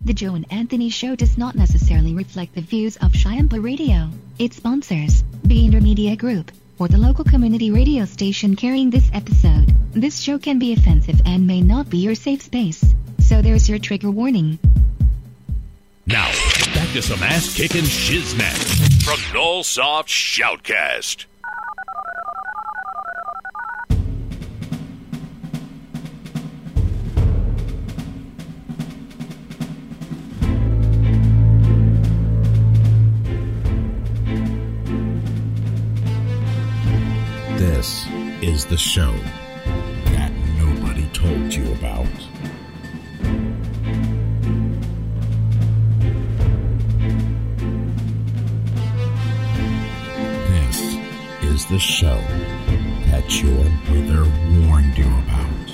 The Joe and Anthony Show does not necessarily reflect the views of Chiampa Radio, its sponsors, the Intermedia Group, or the local community radio station carrying this episode. This show can be offensive and may not be your safe space. So there's your trigger warning. Now, back to some ass-kicking shiznit from Nullsoft Shoutcast. This is the show that nobody told you about. This is the show that your mother warned you about.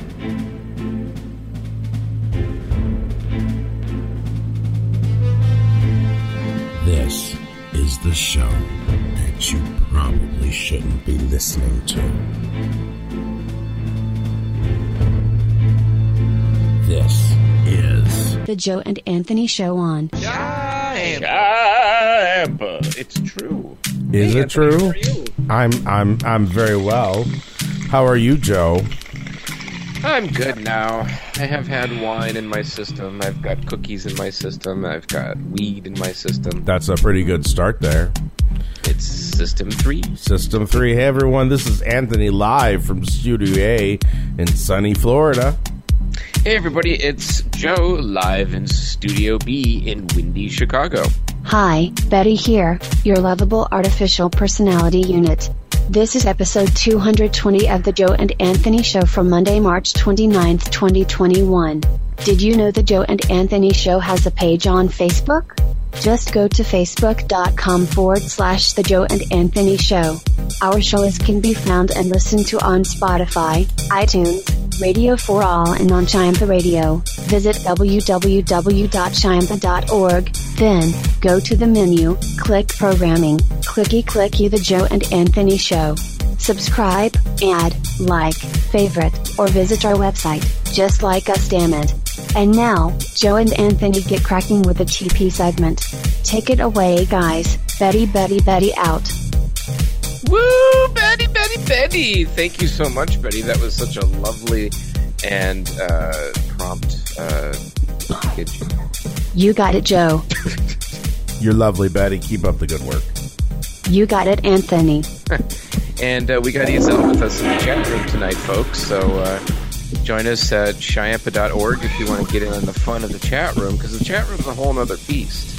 This is the show that you probably shouldn't be listening to. This is The Joe and Anthony Show on Chiampa. It's true. Is Hey, it true? Anthony, how are you? I'm very well. How are you, Joe? I'm good now. I have had wine in my system. I've got cookies in my system. I've got weed in my system. That's a pretty good start there. It's System 3. System 3. Hey, everyone. This is Anthony live from Studio A in sunny Florida. Hey, everybody. It's Joe live in Studio B in windy Chicago. Hi, Betty here, your lovable artificial personality unit. This is episode 220 of The Joe and Anthony Show from Monday, March 29th, 2021. Did you know The Joe and Anthony Show has a page on Facebook? Just go to facebook.com/The Joe and Anthony Show. Our shows can be found and listened to on Spotify, iTunes, Radio for All, and on Chiampa Radio. Visit www.chiampa.org, then go to the menu, click Programming, clicky The Joe and Anthony Show. Subscribe, add, like, favorite, or visit our website. Just like us, damn it. And now, Joe and Anthony get cracking with the TP segment. Take it away, guys. Betty out. Woo! Betty! Thank you so much, Betty. That was such a lovely and prompt package. You got it, Joe. You're lovely, Betty. Keep up the good work. You got it, Anthony. And we got Ezel with us in the chat room tonight, folks. So join us at chiampa.org if you want to get in on the fun of the chat room, because the chat room's a whole nother beast.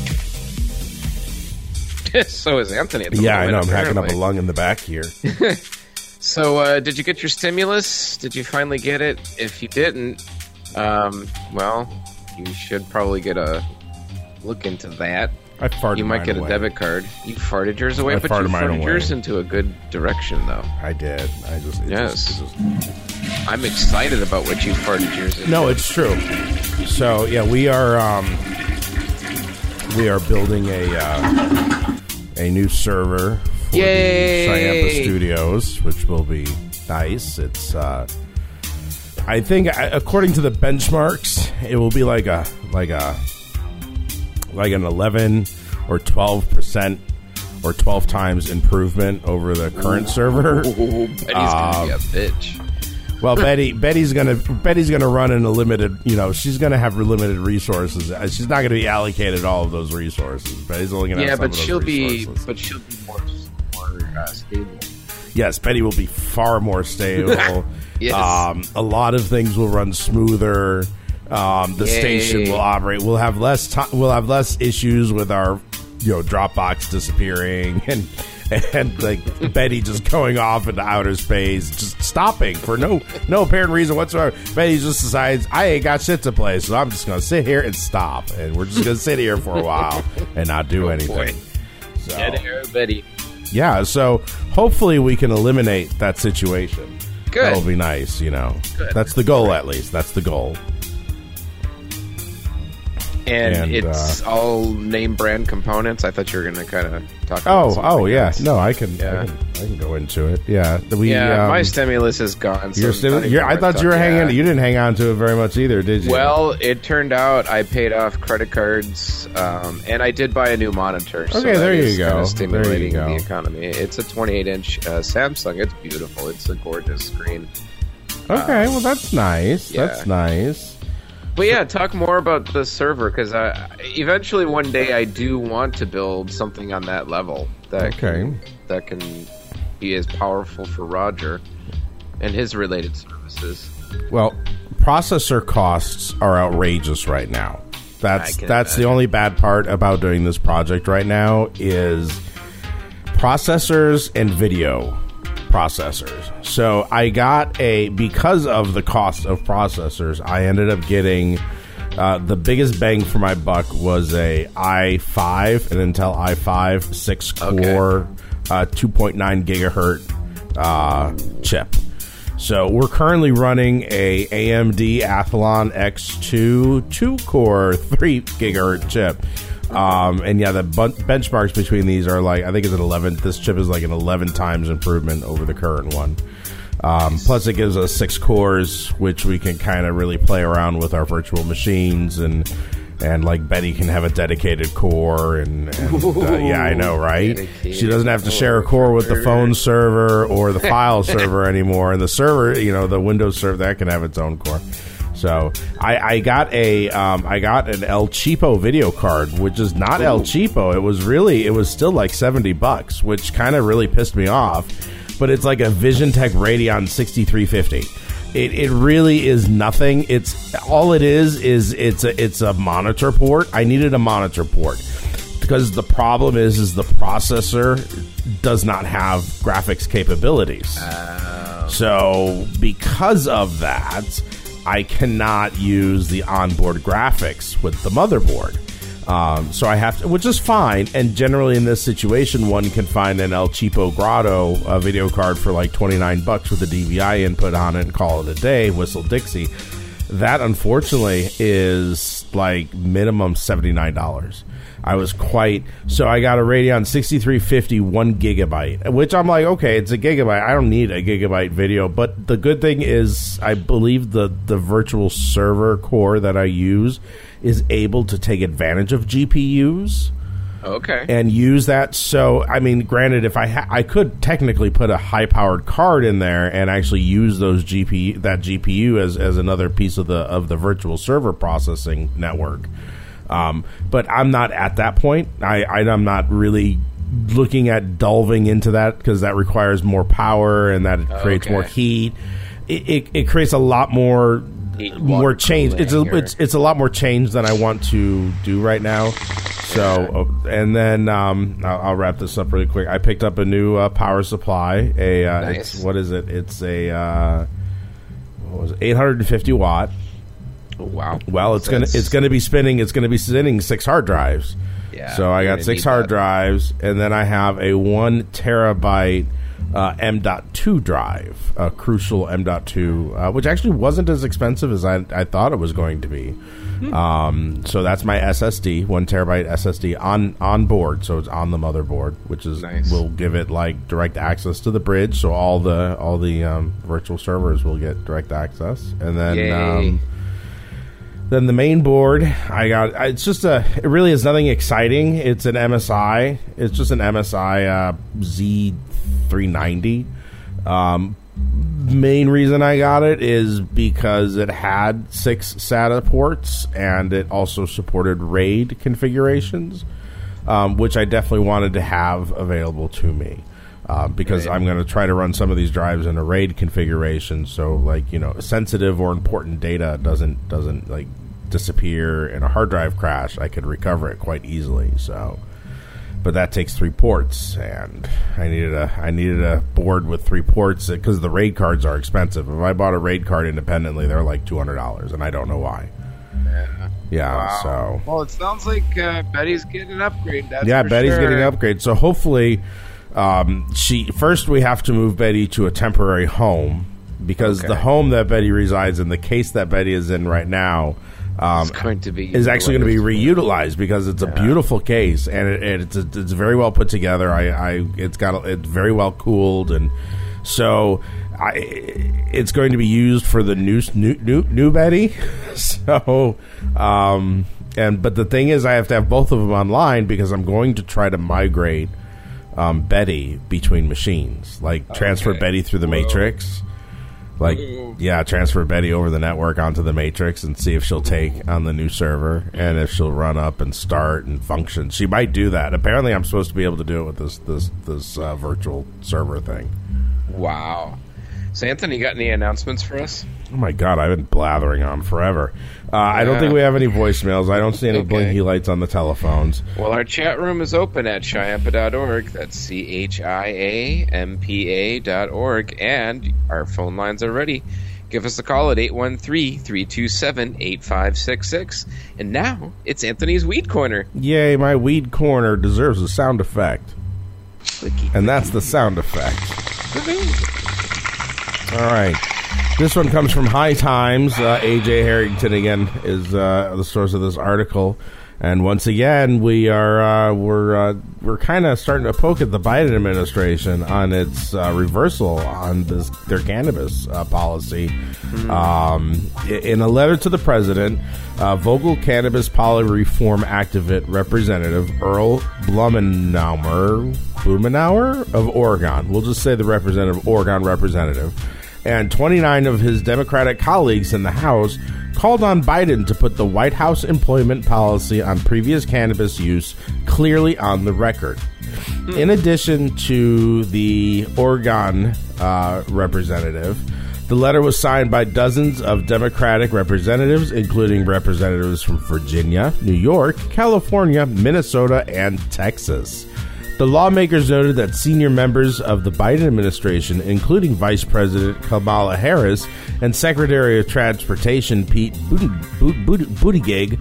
So is Anthony. At the Yeah, moment, I know. I'm hacking up apparently. a lung in the back here. So did you get your stimulus? Did you finally get it? If you didn't, well, you should probably get a look into that. I farted You might mine get away. a debit card. You farted yours away, I but you farted mine farted yours away. into a good direction, though. I did. Yes. I'm excited about what you farted yours into. No, it's true. So yeah, we are building a new server for Yay! the Chiampa Studios, which will be nice. It's I think according to the benchmarks, it will be like an 11 or 12% or 12 times improvement over the current server. Ooh, Betty's gonna be a bitch. Well, Betty's gonna run in a limited. She's gonna have limited resources. She's not gonna be allocated all of those resources. Betty's only gonna have some but of those she'll resources. be more stable. Yes, Betty will be far more stable. Yes. A lot of things will run smoother. The station will operate. We'll have less less issues with our Dropbox disappearing and like Betty just going off into outer space, just stopping for no apparent reason whatsoever. Betty just decides, I ain't got shit to play, so I'm just going to sit here and stop. And we're just going to sit here for a while and not do anything. So, Dead air, Betty. yeah, so hopefully we can eliminate that situation. Good. That'll be nice, That's the goal, at least. That's the goal. And it's all name brand components. I thought you were going to kind of talk about else. No, I can go into it. Yeah. My stimulus is gone. So I thought you were hanging. You didn't hang on to it very much either, did you? Well, it turned out I paid off credit cards, and I did buy a new monitor. So okay, there you go. Kind of stimulating the economy. It's a 28-inch Samsung. It's beautiful. It's a gorgeous screen. Okay, well, that's nice. Yeah. That's nice. But yeah, talk more about the server, because eventually one day I do want to build something on that level that can be as powerful for Roger and his related services. Well, processor costs are outrageous right now. That's the only bad part about doing this project right now is processors and video processors. So I got because of the cost of processors, I ended up getting the biggest bang for my buck was a i5, an Intel i5 6-core 2.9 gigahertz chip. So we're currently running a AMD Athlon X2 2-core 3 gigahertz chip. And yeah, the benchmarks between these are like, I think it's an 11. This chip is like an 11 times improvement over the current one. Plus, it gives us 6 cores, which we can kind of really play around with our virtual machines, and like Betty can have a dedicated core, and yeah, I know, right? Dedicated. She doesn't have to share a core with the phone server or the file server anymore, and the server, the Windows server, that can have its own core. So I got an El Cheapo video card, which is not El Cheapo. It was still like $70, which kind of really pissed me off. But it's like a VisionTech Radeon 6350. It really is nothing. It's a monitor port. I needed a monitor port because the problem is the processor does not have graphics capabilities. So because of that, I cannot use the onboard graphics with the motherboard. So I have to, which is fine. And generally in this situation, one can find an El Cheapo Grotto video card for like $29 with a DVI input on it and call it a day, whistle Dixie. That unfortunately is like minimum $79. So I got a Radeon 6350 1 gigabyte, which I'm like, okay, it's a gigabyte. I don't need a gigabyte video. But the good thing is I believe the virtual server core that I use is able to take advantage of GPUs. Okay. And use that. So, I mean, granted, if I could technically put a high-powered card in there and actually use that GPU as another piece of the virtual server processing network. But I'm not at that point. I'm not really looking at delving into that because that requires more power and that it creates more heat. It creates a lot more change. It's a lot more change than I want to do right now. So, and then I'll wrap this up really quick. I picked up a new power supply. Nice. What is it? It's a 850 watt. Oh, wow. Well, it's gonna be spinning 6 hard drives. Yeah. So I got 6 hard drives, and then I have a 1 terabyte M.2 drive, a Crucial M.2, which actually wasn't as expensive as I thought it was going to be. So that's my SSD, 1 terabyte SSD on board, so it's on the motherboard, which is nice. Will give it like direct access to the bridge, so all the virtual servers will get direct access, and then. Then the main board, it really is nothing exciting. It's an MSI. It's just an MSI Z390. Main reason I got it is because it had 6 SATA ports and it also supported RAID configurations, which I definitely wanted to have available to me. Because I'm going to try to run some of these drives in a RAID configuration, so like sensitive or important data doesn't like disappear in a hard drive crash. I could recover it quite easily. So, but that takes 3 ports, and I needed a board with 3 ports because the RAID cards are expensive. If I bought a RAID card independently, they're like $200, and I don't know why. Yeah. Wow. So. Well, it sounds like Betty's getting an upgrade. Betty's getting an upgrade. So hopefully. We have to move Betty to a temporary home because the home that Betty resides in, the case that Betty is in right now, is going to be reutilized because it's a beautiful case and it's very well put together. It's very well cooled, and so it's going to be used for the new Betty. So, but the thing is, I have to have both of them online because I'm going to try to migrate Betty between machines, like transfer Betty through the Matrix. Transfer Betty over the network onto the Matrix and see if she'll take on the new server and if she'll run up and start and function. She might do that. Apparently, I'm supposed to be able to do it with this virtual server thing. Wow. So, Anthony, you got any announcements for us? Oh, my God. I've been blathering on forever. I don't think we have any voicemails. I don't see any blinky lights on the telephones. Well, our chat room is open at Chiampa.org. That's CHIAMPA.org. And our phone lines are ready. Give us a call at 813-327-8566. And now, it's Anthony's Weed Corner. Yay, my Weed Corner deserves a sound effect. And that's the sound effect. All right. This one comes from High Times. A.J. Harrington, again, is the source of this article. And once again, we're kind of starting to poke at the Biden administration on its reversal on their cannabis policy. In a letter to the president, vocal cannabis policy reform activist Representative Earl Blumenauer of Oregon. We'll just say the Oregon representative. And 29 of his Democratic colleagues in the House called on Biden to put the White House employment policy on previous cannabis use clearly on the record. In addition to the Oregon representative, the letter was signed by dozens of Democratic representatives, including representatives from Virginia, New York, California, Minnesota, and Texas. The lawmakers noted that senior members of the Biden administration, including Vice President Kamala Harris and Secretary of Transportation Pete Buttigieg,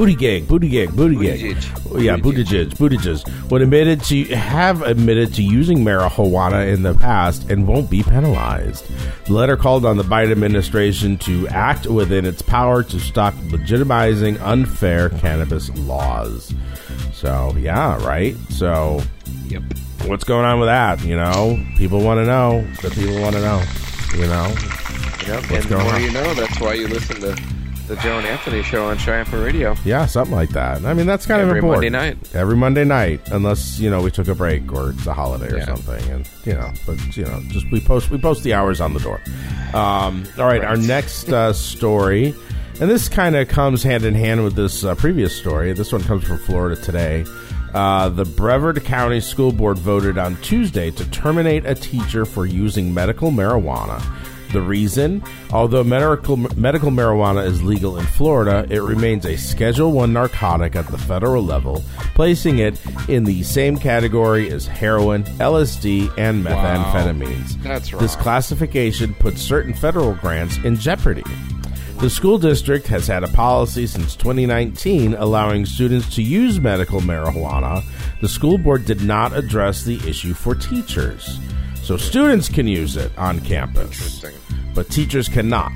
would have admitted to using marijuana in the past and won't be penalized. The letter called on the Biden administration to act within its power to stop legitimizing unfair cannabis laws. So, yeah, right? So, yep. What's going on with that? You know, people want to know. The people want to know. You know, what's going on? You know, that's why you listen to the Joe and Anthony show on Chiampa Radio. Yeah, something like that. I mean, that's kind of important. Every Monday night, unless we took a break or it's a holiday or something, and just we post the hours on the door. All right, our next story. And this kind of comes hand in hand with this previous story. This one comes from Florida Today. The Brevard County School Board voted on Tuesday to terminate a teacher for using medical marijuana. The reason? Although medical marijuana is legal in Florida, it remains a Schedule I narcotic at the federal level, placing it in the same category as heroin, LSD, and methamphetamines. Wow. That's wrong. This classification puts certain federal grants in jeopardy. The school district has had a policy since 2019 allowing students to use medical marijuana. The school board did not address the issue for teachers. So students can use it on campus, but teachers cannot.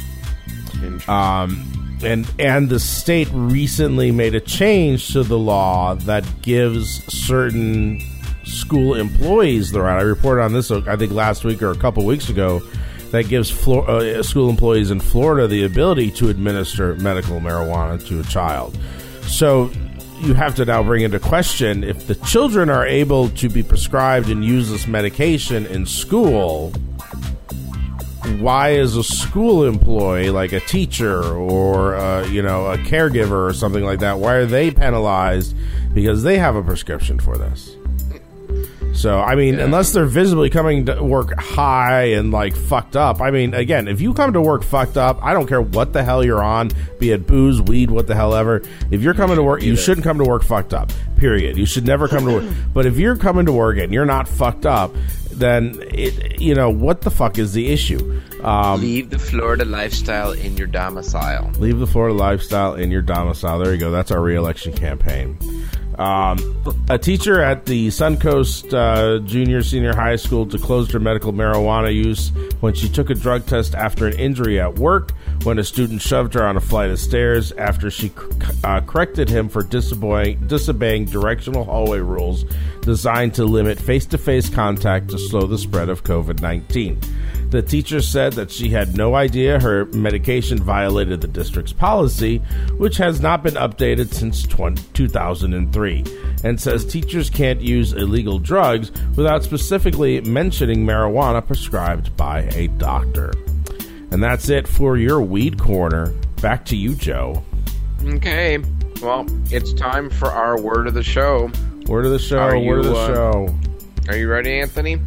And the state recently made a change to the law that gives certain school employees the right. I reported on this, I think, last week or a couple weeks ago. That gives school employees in Florida the ability to administer medical marijuana to a child. So you have to now bring into question if the children are able to be prescribed and use this medication in school, why is a school employee, like a teacher or a caregiver or something like that, why are they penalized because they have a prescription for this? So, I mean, unless they're visibly coming to work high and, fucked up. I mean, again, if you come to work fucked up, I don't care what the hell you're on, be it booze, weed, what the hell ever. If you're coming to work, you shouldn't come to work fucked up, period. You should never come to work. But if you're coming to work and you're not fucked up, then, what the fuck is the issue? Leave the Florida lifestyle in your domicile. Leave the Florida lifestyle in your domicile. There you go. That's our re-election campaign. A teacher at the Suncoast Senior High School disclosed her medical marijuana use when she took a drug test after an injury at work when a student shoved her on a flight of stairs after she corrected him for disobeying directional hallway rules designed to limit face-to-face contact to slow the spread of COVID-19. The teacher said that she had no idea her medication violated the district's policy, which has not been updated since 2003, and says teachers can't use illegal drugs without specifically mentioning marijuana prescribed by a doctor. And that's it for your Weed Corner. Back to you, Joe. Okay. Well, it's time for our word of the show. Word of the show. Word of the show. Are you ready, Anthony?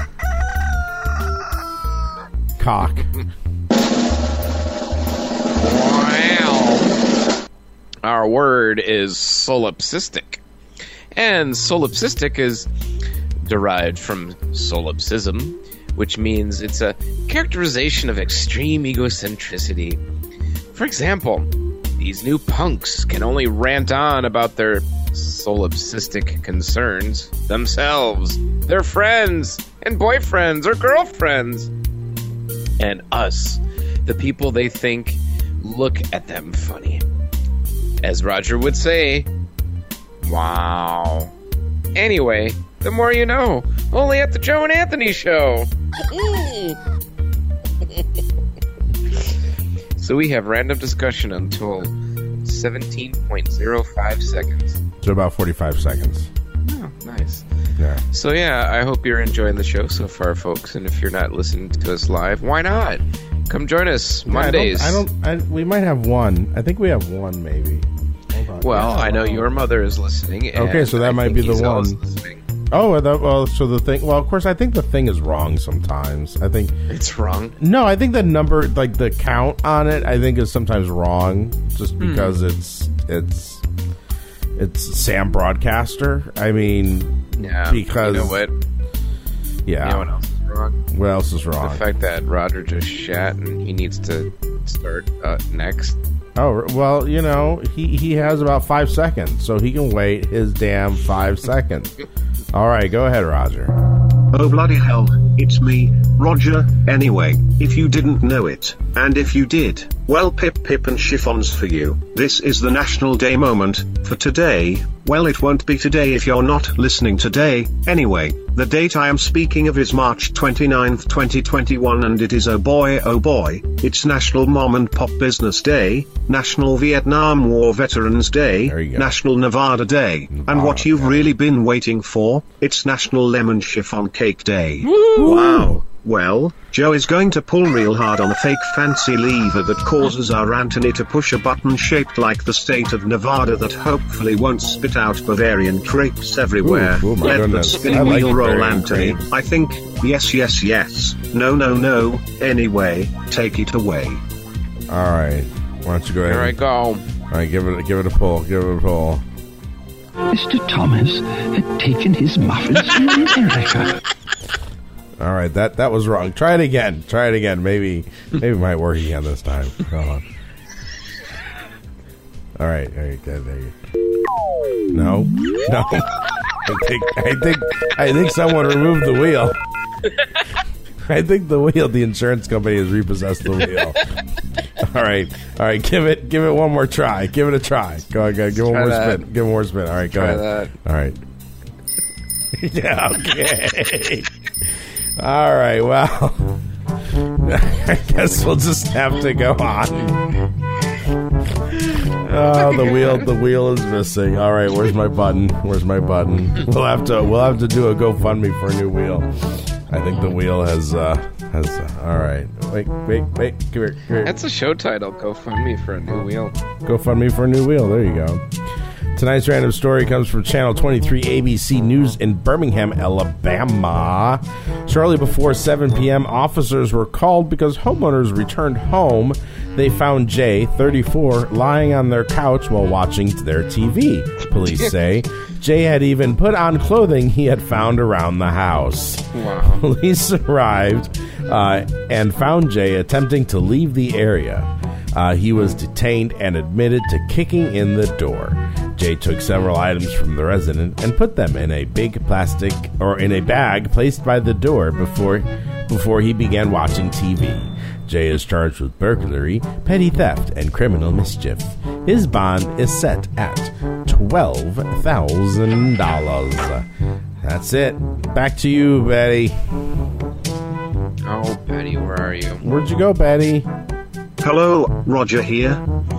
Cock. Wow. Our word is solipsistic. And solipsistic is derived from solipsism, which means it's a characterization of extreme egocentricity. For example, these new punks can only rant on about their solipsistic concerns themselves, their friends, and boyfriends or girlfriends. And us, the people they think look at them funny. As Roger would say, wow. Anyway, the more you know, only at the Joe and Anthony Show. So we have random discussion until 17.05 seconds. So about 45 seconds. Oh, nice. Yeah. So yeah, I hope you're enjoying the show so far, folks. And if you're not listening to us live, why not? Come join us Mondays. We might have one. I think we have one, maybe. Hold on. Well, I know your mother is listening. Okay, so that might be the one. Oh, well, so the thing. Well, of course, I think the thing is wrong sometimes. I think it's wrong. No, I think the number, like the count on it, I think is sometimes wrong, just because it's Sam Broadcaster. I mean, yeah, because you know what? Yeah, you know what else is wrong? What else is wrong? The fact that Roger just shat and he needs to start next. Oh, well, you know, he has about 5 seconds, so he can wait his damn 5 seconds. All right, go ahead, Roger. Oh, bloody hell, it's me, Roger. Anyway, if you didn't know it, and if you did, well, pip and chiffons for you. This is the National Day moment for today. Well, it won't be today if you're not listening today. Anyway, the date I am speaking of is March 29th, 2021, and it is oh boy, it's National Mom and Pop Business Day, National Vietnam War Veterans Day, National Nevada Day, and what you've really been waiting for, it's National Lemon Chiffon Cake Day. Woo! Wow. Well, Joe is going to pull real hard on a fake fancy lever that causes our Anthony to push a button shaped like the state of Nevada that hopefully won't spit out Bavarian crepes everywhere. Let the spinning wheel roll, Anthony. I think, yes. No. Anyway, take it away. All right. Why don't you go ahead? Here I go. All right, give it a pull. Give it a pull. Mr. Thomas had taken his muffins to America. All right, that was wrong. Try it again. Maybe it might work again this time. Hold on. All right, there you go. No. I think someone removed the wheel. I think the insurance company has repossessed the wheel. All right. Give it one more try. Give it a try. Go ahead. Give one more spin. All right, go ahead. That. All right. Yeah. Okay. All right. Well, I guess we'll just have to go on. Oh, the wheel is missing. All right, where's my button? We'll have to do a GoFundMe for a new wheel. I think the wheel has all right. Wait. Come here. That's a show title. GoFundMe for a new wheel. GoFundMe for a new wheel. There you go. Tonight's random story comes from Channel 23 ABC News in Birmingham, Alabama. Shortly before 7 p.m., officers were called because homeowners returned home. They found Jay, 34, lying on their couch while watching their TV. Police say Jay had even put on clothing he had found around the house. Wow. Police arrived and found Jay attempting to leave the area. He was detained and admitted to kicking in the door. Jay took several items from the resident and put them in a bag placed by the door before he began watching TV. Jay is charged with burglary, petty theft, and criminal mischief. His bond is set at $12,000. That's it. Back to you, Betty. Oh, Betty, where are you? Where'd you go, Betty? Hello, Roger here.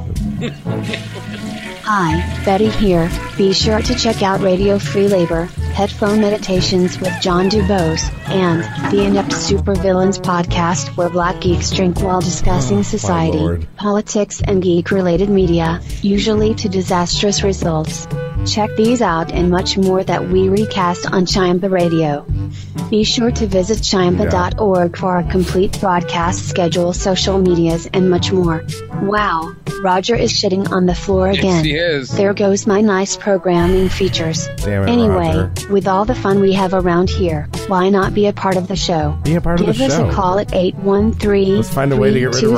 Hi, Betty here. Be sure to check out Radio Free Labor, Headphone Meditations with John Dubose, and the Inept Supervillains podcast where black geeks drink while discussing society, politics, and geek-related media, usually to disastrous results. Check these out and much more that we recast on Chiamba Radio. Be sure to visit chiamba.org for a complete broadcast schedule, social medias, and much more. Wow, Roger is shitting on the floor again. Yes, he is. There goes my nice programming features. Damn it, anyway, Roger. with all the fun we have around here, why not be a part of the show? Be a part of the show. Give us a call at 813-327-8566. Let's find a way to get rid of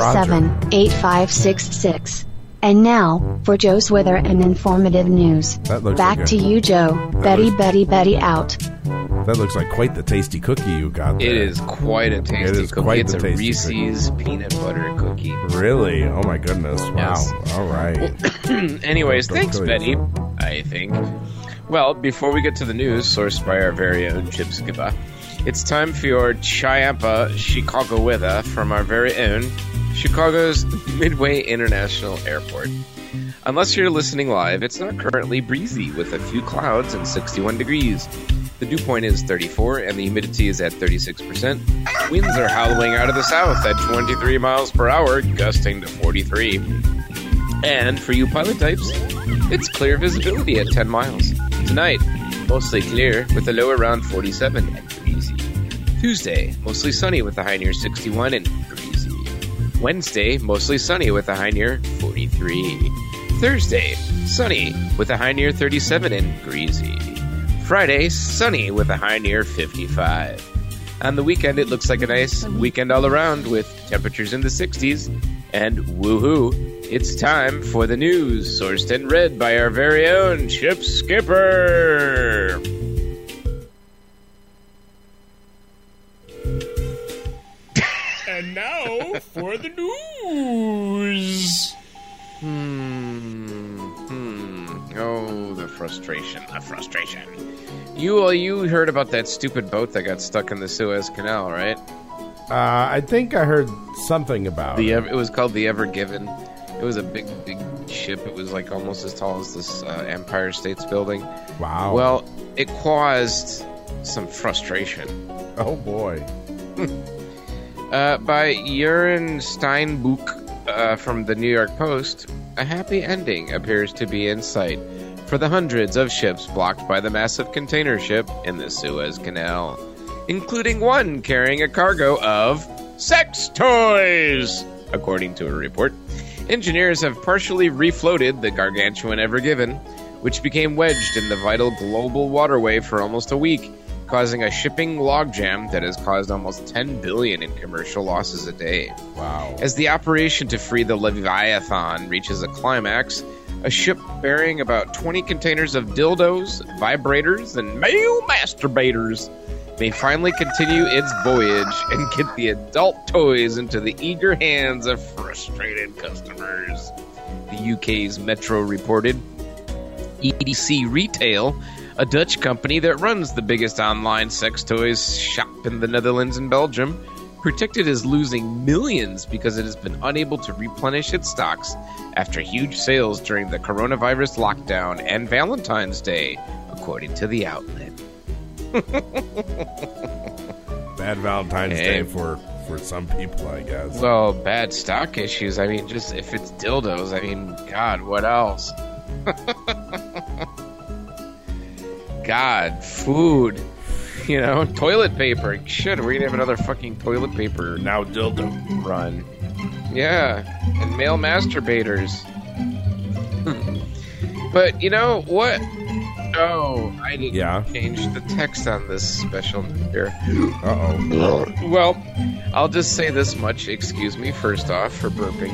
Roger. And now, for Joe's weather and informative news. Back to you, Joe. Betty out. That looks like quite the tasty cookie you got there. It is quite a tasty cookie. It's a Reese's peanut butter cookie. Really? Oh my goodness. Wow. Yes. All right. Well, anyways, thanks, Betty, I think. Well, before we get to the news, sourced by our very own Chip Skipper, it's time for your Chiampa Chicago weather from our very own Chicago's Midway International Airport. Unless you're listening live, it's not currently breezy with a few clouds and 61 degrees. The dew point is 34 and the humidity is at 36%. Winds are howling out of the south at 23 miles per hour, gusting to 43. And for you pilot types, it's clear visibility at 10 miles. Tonight, mostly clear with a low around 47 and breezy. Tuesday, mostly sunny with a high near 61 and breezy. Wednesday, mostly sunny with a high near 43. Thursday, sunny with a high near 37 and breezy. Friday, sunny with a high near 55. On the weekend, it looks like a nice weekend all around with temperatures in the 60s. And woohoo, it's time for the news, sourced and read by our very own Chip Skipper. And now for the news. Oh, the frustration. You heard about that stupid boat that got stuck in the Suez Canal, right? I think I heard something about it. It was called the Ever Given. It was a big ship. It was like almost as tall as this Empire State's building. Wow. Well, it caused some frustration. Oh, boy. By Jurgen Steinbuch from the New York Post, a happy ending appears to be in sight for the hundreds of ships blocked by the massive container ship in the Suez Canal, including one carrying a cargo of sex toys, according to a report. Engineers have partially refloated the gargantuan Ever Given, which became wedged in the vital global waterway for almost a week, causing a shipping logjam that has caused almost $10 billion in commercial losses a day. Wow. As the operation to free the Leviathan reaches a climax, a ship bearing about 20 containers of dildos, vibrators, and male masturbators may finally continue its voyage and get the adult toys into the eager hands of frustrated customers. The UK's Metro reported. EDC Retail, a Dutch company that runs the biggest online sex toys shop in the Netherlands and Belgium, predicted is losing millions because it has been unable to replenish its stocks after huge sales during the coronavirus lockdown and Valentine's Day, according to the outlet. Bad Valentine's Day for some people, I guess. Well, bad stock issues. I mean, just if it's dildos, I mean, God, what else? God, food, toilet paper. Shit, we're gonna have another fucking toilet paper now dildo run. Yeah, and male masturbators. But you know what? Oh, I didn't change the text on this special here. Uh-oh. Well, I'll just say this much. Excuse me, first off, for burping and my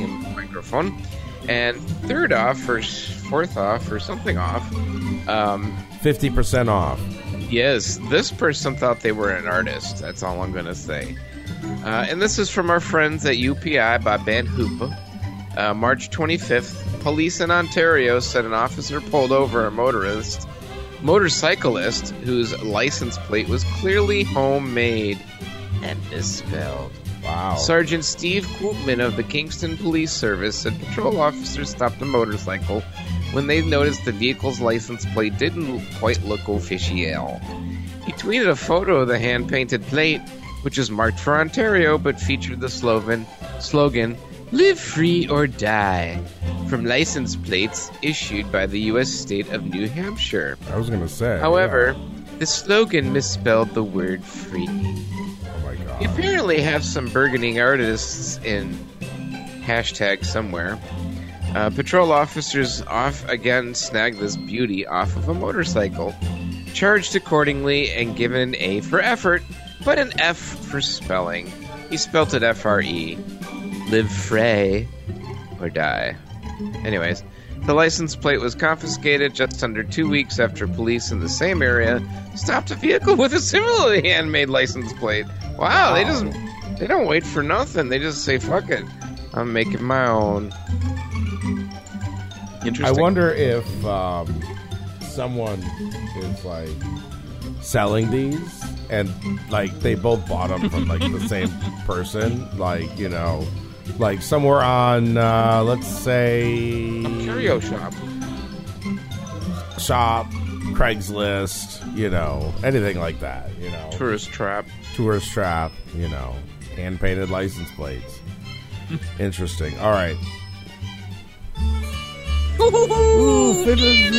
microphone. And fourth off, or something off. 50% off. Yes, this person thought they were an artist. That's all I'm going to say. And this is from our friends at UPI by Ben Hooper. March 25th, police in Ontario said an officer pulled over a motorcyclist whose license plate was clearly homemade and misspelled. Wow. Sergeant Steve Koopman of the Kingston Police Service said patrol officers stopped the motorcycle when they noticed the vehicle's license plate didn't quite look official. He tweeted a photo of the hand-painted plate, which was marked for Ontario but featured the slogan, "Live free or die," from license plates issued by the U.S. state of New Hampshire. I was going to say. However, the slogan misspelled the word free. Oh my God. You apparently have some burgeoning artists in hashtag somewhere. Patrol officers again snagged this beauty off of a motorcycle, charged accordingly and given an A for effort, but an F for spelling. He spelt it F-R-E. Live free or die. Anyways, the license plate was confiscated just under 2 weeks after police in the same area stopped a vehicle with a similarly handmade license plate. Wow. They don't wait for nothing. They just say, fuck it, I'm making my own. Interesting. I wonder if someone is like selling these and like they both bought them from like the same person, like, you know, like somewhere on let's say a curio shop, Craigslist, you know, anything like that, you know, tourist trap, you know, hand painted license plates. Interesting. All right. Ooh, Fiddler's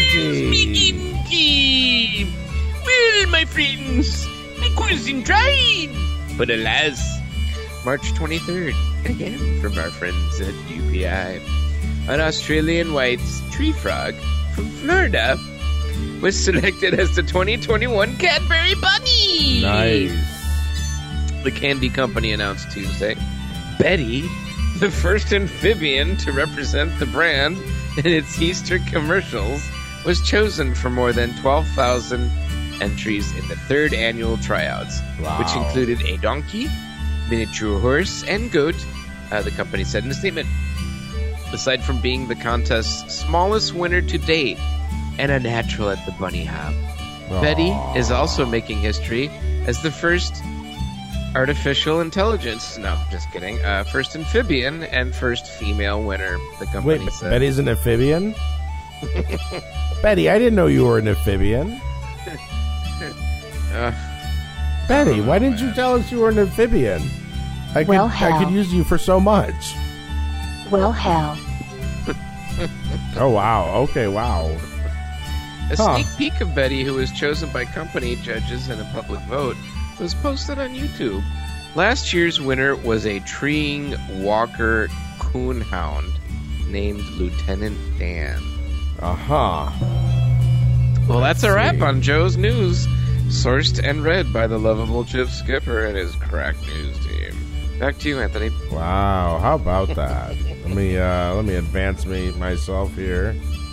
McGinty. Well, my friends, my cousin tried, but alas, March 23rd, again from our friends at UPI, an Australian white tree frog from Florida was selected as the 2021 Cadbury Bunny. Nice. The candy company announced Tuesday, Betty, the first amphibian to represent the brand in its Easter commercials, was chosen for more than 12,000 entries in the third annual tryouts, which included a donkey, miniature horse, and goat, the company said in a statement. Aside from being the contest's smallest winner to date and a natural at the bunny hop, Betty is also making history as the first artificial intelligence, no, just kidding, first amphibian and first female winner, the company said. Betty's an amphibian? Betty, I didn't know you were an amphibian. Betty, why didn't you tell us you were an amphibian? I could use you for so much. Well, hell. Oh, wow. Okay, wow. A sneak peek of Betty, who was chosen by company judges in a public vote, was posted on YouTube. Last year's winner was a treeing Walker coonhound named Lieutenant Dan. Well, that's a wrap on Joe's News, sourced and read by the lovable Chip Skipper and his crack news team. Back to you, Anthony. Wow, how about that? let me advance myself here.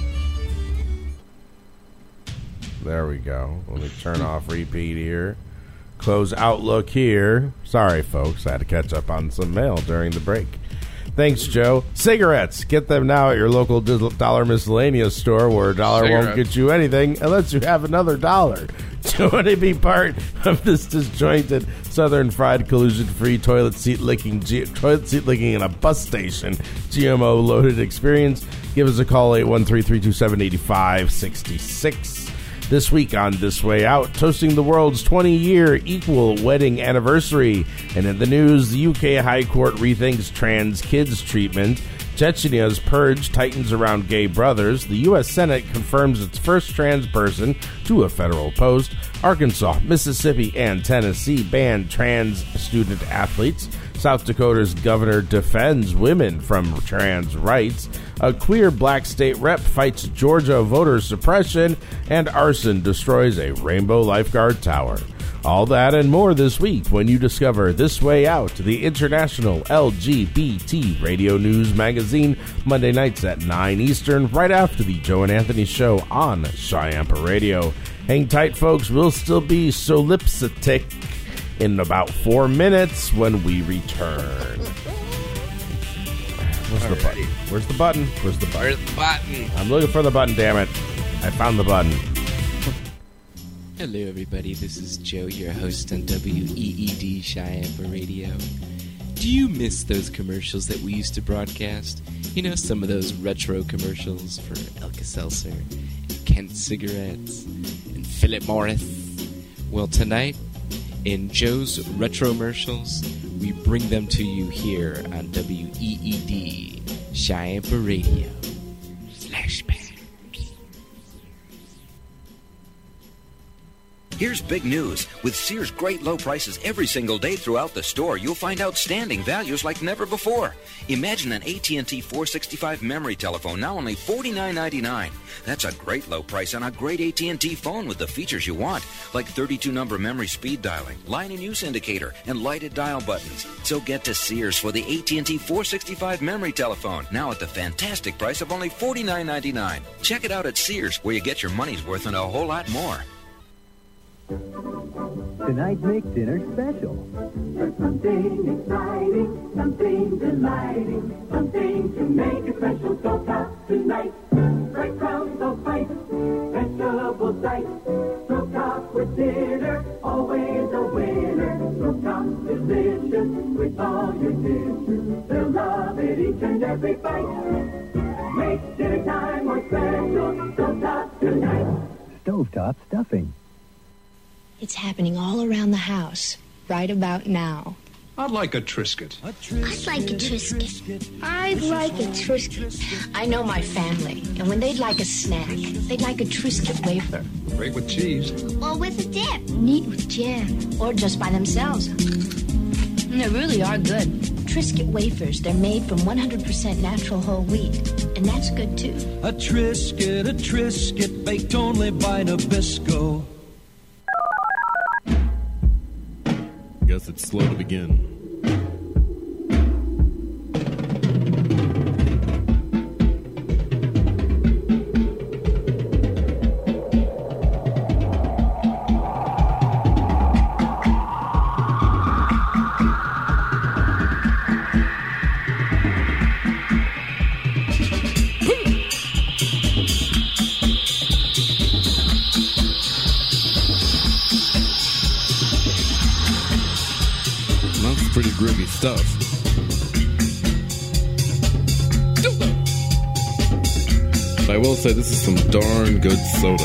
There we go. Let me turn off repeat here. Close Outlook here. Sorry, folks. I had to catch up on some mail during the break. Thanks, Joe. Cigarettes. Get them now at your local dollar miscellaneous store, where a dollar won't get you anything unless you have another dollar. Do you want to be part of this disjointed Southern Fried collusion-free toilet seat licking in a bus station GMO-loaded experience? Give us a call, 813-327-8566. This week on This Way Out, toasting the world's 20-year equal wedding anniversary. And in the news, the UK High Court rethinks trans kids treatment. Chechny's purge tightens around gay brothers. The U.S. Senate confirms its first trans person to a federal post. Arkansas, Mississippi, and Tennessee ban trans student athletes. South Dakota's governor defends women from trans rights. A queer black state rep fights Georgia voter suppression. And arson destroys a Rainbow Lifeguard tower. All that and more this week when you discover This Way Out, the international LGBT radio news magazine, Monday nights at 9 Eastern, right after the Joe and Anthony show on Cheyenne Radio. Hang tight, folks. We'll still be solipsitic in about 4 minutes when we return. Where's the button? Where's the button? Where's the button? Where's the button? I'm looking for the button, damn it. I found the button. Hello, everybody. This is Joe, your host on WEED Cheyenne Radio. Do you miss those commercials that we used to broadcast? You know, some of those retro commercials for Alka-Seltzer, and Kent Cigarettes, and Philip Morris. Well, tonight, in Joe's Retro-mercials, we bring them to you here on WEED Cheyenne Radio. Flashback. Here's big news. With Sears' great low prices every single day throughout the store, you'll find outstanding values like never before. Imagine an AT&T 465 memory telephone, now only $49.99. That's a great low price on a great AT&T phone with the features you want, like 32-number memory speed dialing, line and use indicator, and lighted dial buttons. So get to Sears for the AT&T 465 memory telephone, now at the fantastic price of only $49.99. Check it out at Sears, where you get your money's worth and a whole lot more. Tonight makes dinner special. Something exciting, something delighting, something to make it special. So top tonight, bread crumbs so spice, vegetable sight. So top with dinner, always a winner. So top delicious with all your dishes. They'll love it each and every bite. Make dinner time more special. So top tonight. Stovetop stuffing. It's happening all around the house, right about now. I'd like a Triscuit. I'd like a Triscuit. I'd like a Triscuit. I know my family, and when they'd like a snack, they'd like a Triscuit wafer. Great with cheese. Or with a dip. Neat with jam. Or just by themselves. And they really are good. Triscuit wafers, they're made from 100% natural whole wheat. And that's good, too. A Triscuit, baked only by Nabisco. Guess it's slow to begin. Pretty groovy stuff. But I will say this is some darn good soda.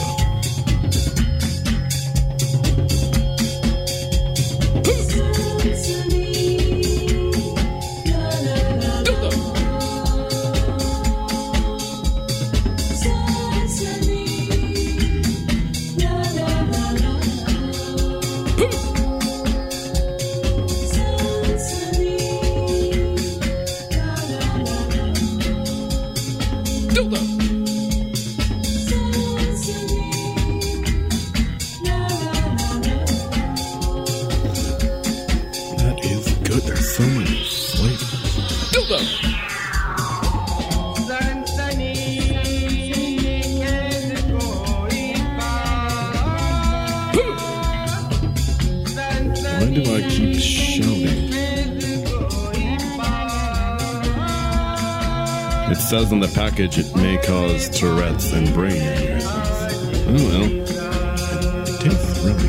Says on the package it may cause Tourette's and brain aneurysms. Oh well, it tastes really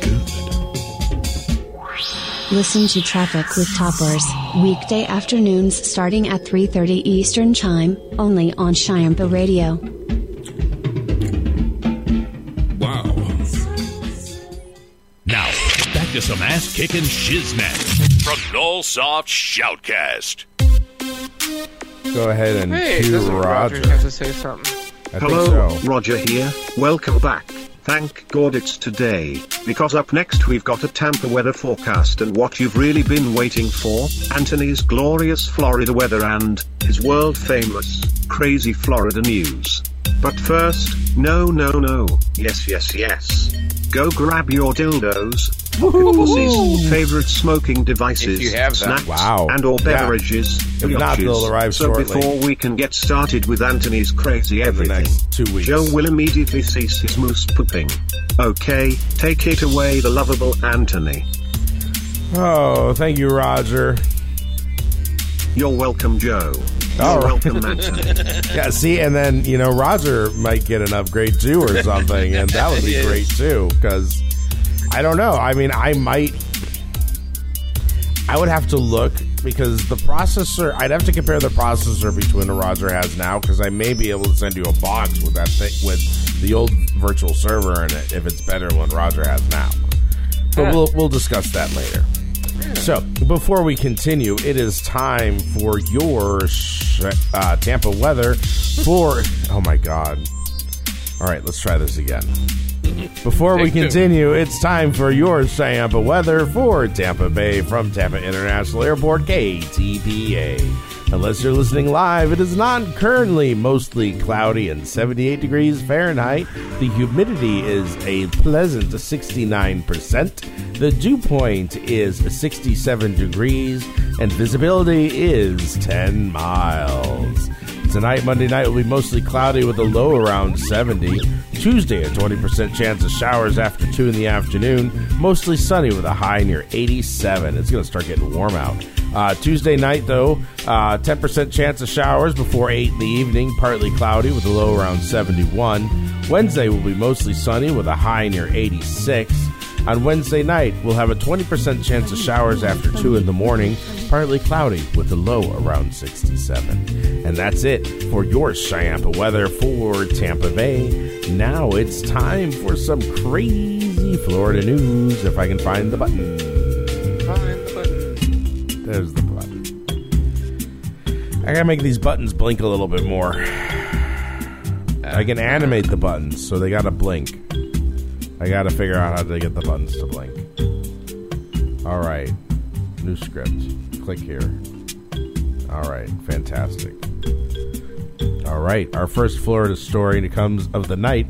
good. Listen to Traffic with Toppers, weekday afternoons starting at 3:30 Eastern Time, only on Cheyenne Radio. Wow. Now, back to some ass-kicking shiznat from Nullsoft Shoutcast. Go ahead and cue Roger. Have to say something. Hello, so. Roger here. Welcome back. Thank God it's today, because up next we've got a Tampa weather forecast and what you've really been waiting for, Anthony's glorious Florida weather and his world-famous, crazy Florida news. But first, no. Yes. Go grab your dildos, Pussy's favorite smoking devices, If you have them. snacks, Wow. and or Yeah. beverages. If not, yachts. they'll arrive so shortly. before we can get started with Anthony's crazy everything, next 2 weeks. Joe will immediately cease his moose pooping. Okay, take it away, the lovable Anthony. Oh, thank you, Roger. You're welcome, Joe. Oh. You're welcome, Anthony. Yeah, see, and then, Roger might get an upgrade too or something, and that would be Yes. great too, because I don't know. I mean, I would have to look, because the processor, I'd have to compare the processor between the Roger has now, because I may be able to send you a box with that thing, with the old virtual server in it, if it's better than what Roger has now. But we'll discuss that later. So, before we continue, it is time for your Tampa weather for... Oh, my God. All right, let's try this again. Before we continue, it's time for your Tampa weather for Tampa Bay from Tampa International Airport, KTPA. Unless you're listening live, it is not currently mostly cloudy and 78 degrees Fahrenheit. The humidity is a pleasant 69%. The dew point is 67 degrees, and visibility is 10 miles. Tonight, Monday night, will be mostly cloudy with a low around 70. Tuesday, a 20% chance of showers after 2 in the afternoon. Mostly sunny with a high near 87. It's going to start getting warm out. Tuesday night, though, 10% chance of showers before 8 in the evening. Partly cloudy with a low around 71. Wednesday will be mostly sunny with a high near 86. On Wednesday night, we'll have a 20% chance of showers after 2 in the morning, partly cloudy with a low around 67. And that's it for your Chiampa weather for Tampa Bay. Now it's time for some crazy Florida news, if I can find the button. Find the button. There's the button. I gotta make these buttons blink a little bit more. I can animate the buttons, so they gotta blink. I gotta figure out how to get the buttons to blink. Alright. New script. Click here. Alright. Fantastic. Alright. Our first Florida story comes from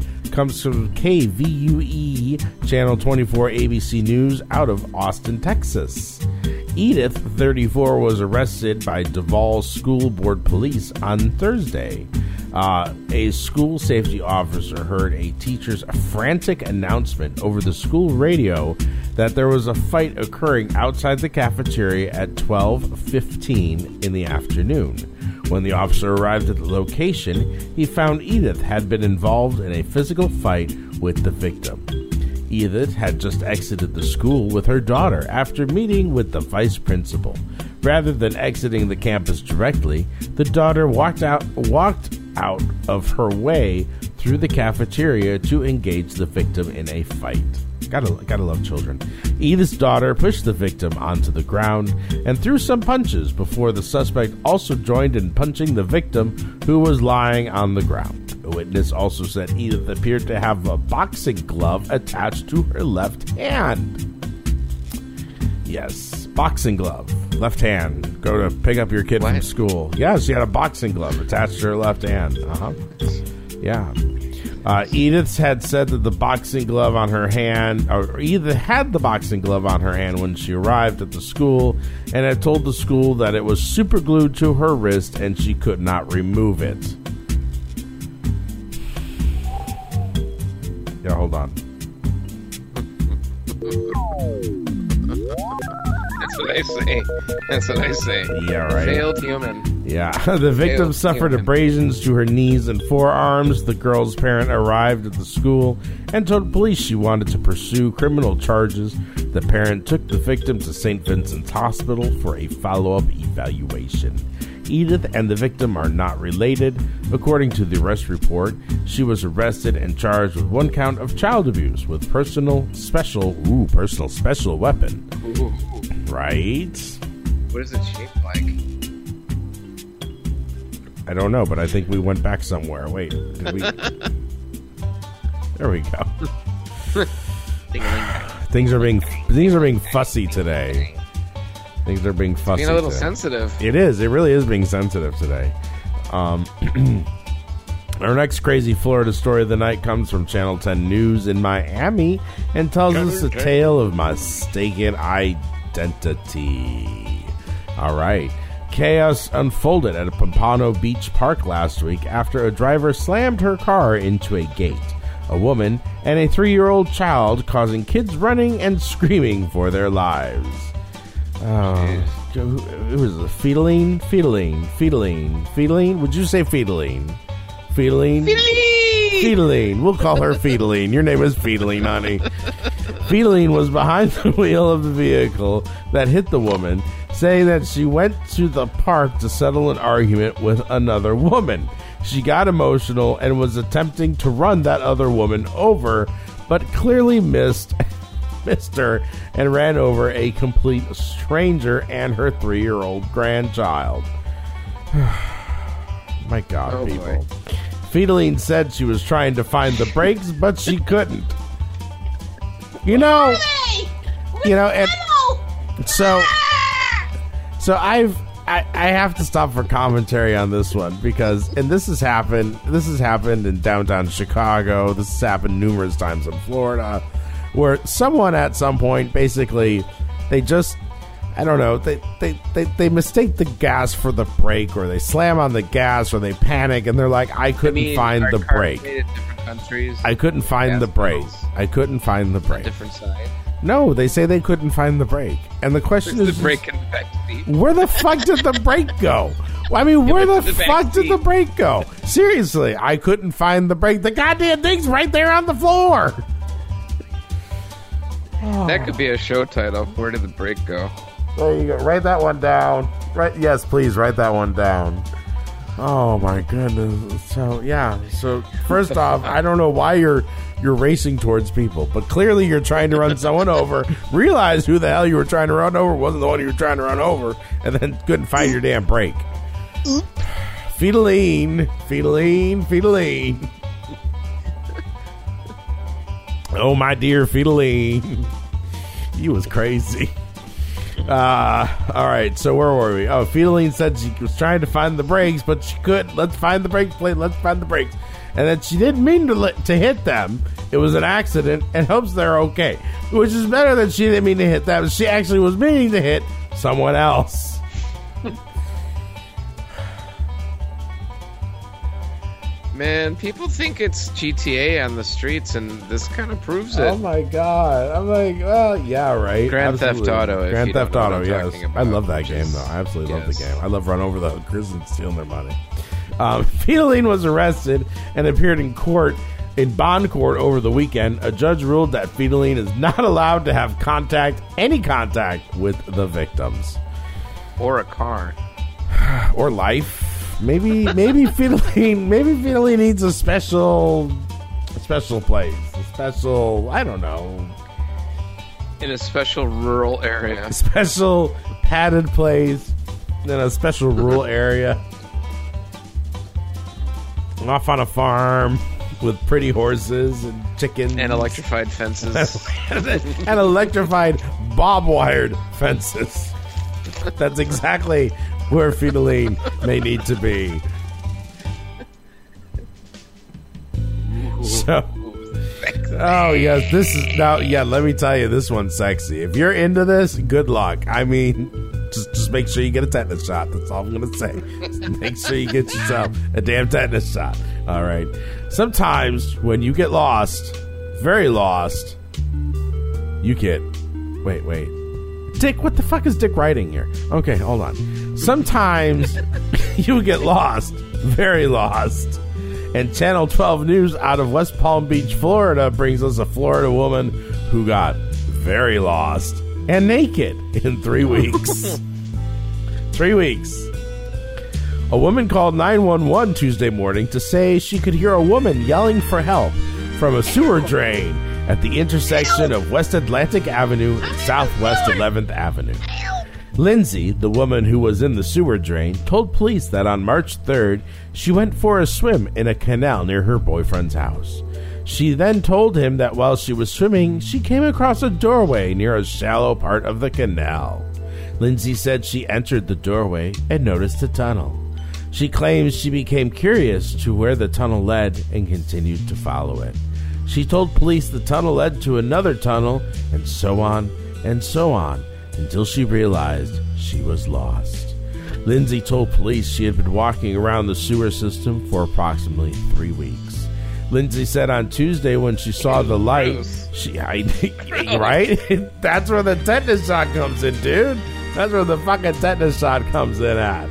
KVUE Channel 24 ABC News out of Austin, Texas. Edith, 34, was arrested by Duval School Board Police on Thursday. A school safety officer heard a teacher's frantic announcement over the school radio that there was a fight occurring outside the cafeteria at 12:15 in the afternoon. When the officer arrived at the location, he found Edith had been involved in a physical fight with the victim. Edith had just exited the school with her daughter after meeting with the vice principal. Rather than exiting the campus directly, the daughter walked out of her way through the cafeteria to engage the victim in a fight. Gotta love children. Edith's daughter pushed the victim onto the ground and threw some punches before the suspect also joined in punching the victim, who was lying on the ground. A witness also said Edith appeared to have a boxing glove attached to her left hand. Yes, boxing glove, left hand. Go to pick up your kid from school. Yeah, she had a boxing glove attached to her left hand. Yeah. Edith had said that the boxing glove on her hand, or Edith had the boxing glove on her hand when she arrived at the school, and had told the school that it was super glued to her wrist and she could not remove it. Yeah, hold on. That's what I say. Yeah, right. Failed human. Yeah. The victim suffered abrasions to her knees and forearms. The girl's parent arrived at the school and told police she wanted to pursue criminal charges. The parent took the victim to St. Vincent's Hospital for a follow-up evaluation. Edith and the victim are not related. According to the arrest report, she was arrested and charged with 1 count of child abuse with personal special weapon. Ooh. Right? What is it shaped like? I don't know, but I think we went back somewhere. Wait, did we? There we go. Things are being fussy today. Things are being fussy. Being a little today. sensitive. It is. It really is being sensitive today. Our next crazy Florida story of the night comes from Channel 10 News in Miami and tells us a tale of mistaken identity. All right. Chaos unfolded at a Pompano Beach park last week after a driver slammed her car into a gate, a woman, and a 3-year-old child, causing kids running and screaming for their lives. It was a Feedeline? Would you say Feedeline? Feedeline. We'll call her Feedeline. Your name is Feedeline, honey. Feedeline was behind the wheel of the vehicle that hit the woman, saying that she went to the park to settle an argument with another woman. She got emotional and was attempting to run that other woman over, but clearly missed her and ran over a complete stranger and her 3-year-old grandchild. My God, people. Feedeline said she was trying to find the brakes, but she couldn't. And so I have to stop for commentary on this one because, and this has happened in downtown Chicago. This has happened numerous times in Florida, where someone at some point basically they mistake the gas for the brake, or they slam on the gas, or they panic and they're like, I couldn't find the brake. I couldn't find the brake. I couldn't find the brake. Different side. No, they say they couldn't find the brake. And the question is, the brake in the back seat? Where the fuck did the brake go? I mean, where the fuck did the brake go? Seriously, I couldn't find the brake. The goddamn thing's right there on the floor. That could be a show title. Where did the brake go? There you go. Write that one down. Yes, please write that one down. Oh my goodness. So first off, I don't know why you're racing towards people, but clearly you're trying to run someone over. Realize who the hell you were trying to run over wasn't the one you were trying to run over, and then couldn't find your damn brake. Feedeline. Oh my dear Feedeline. You was crazy. All right, so where were we? Oh, Feedeline said she was trying to find the brakes, but she couldn't. Let's find the brakes, please. Let's find the brakes. And then she didn't mean to hit them. It was an accident, and hopes they're okay. Which is better than she didn't mean to hit them. She actually was meaning to hit someone else. Man, people think it's GTA on the streets, and this kind of proves it. Oh my God! I'm like, well, yeah, right. Grand Theft Auto. Grand Theft Auto. Yes, I love that game though. I absolutely love the game. I love run over the hookers and stealing their money. Feedeline was arrested and appeared in bond court over the weekend. A judge ruled that Feedeline is not allowed to have any contact with the victims, or a car, or life. Maybe Feedeline needs a special place, I don't know, in a special rural area, a special padded place in a special rural area, off on a farm with pretty horses and chickens and electrified fences and electrified bob-wired fences. That's exactly where Feedeline may need to be. So, yes, this is now. Yeah, let me tell you, this one's sexy. If you're into this, good luck. I mean, just make sure you get a tetanus shot. That's all I'm gonna say. Make sure you get yourself a damn tetanus shot. All right. Sometimes when you get lost, very lost, you get. Wait. Dick, what the fuck is Dick writing here? Okay, hold on. Sometimes you get lost, very lost. And Channel 12 News out of West Palm Beach, Florida brings us a Florida woman who got very lost and naked in 3 weeks. 3 weeks. A woman called 911 Tuesday morning to say she could hear a woman yelling for help from a sewer drain at the intersection of West Atlantic Avenue and Southwest 11th Avenue. Lindsay, the woman who was in the sewer drain, told police that on March 3rd, she went for a swim in a canal near her boyfriend's house. She then told him that while she was swimming, she came across a doorway near a shallow part of the canal. Lindsay said she entered the doorway and noticed a tunnel. She claims she became curious to where the tunnel led and continued to follow it. She told police the tunnel led to another tunnel, and so on, until she realized she was lost. Lindsay told police she had been walking around the sewer system for approximately 3 weeks. Lindsay said on Tuesday when she saw the light, right? That's where the tetanus shot comes in, dude. That's where the fucking tetanus shot comes in at.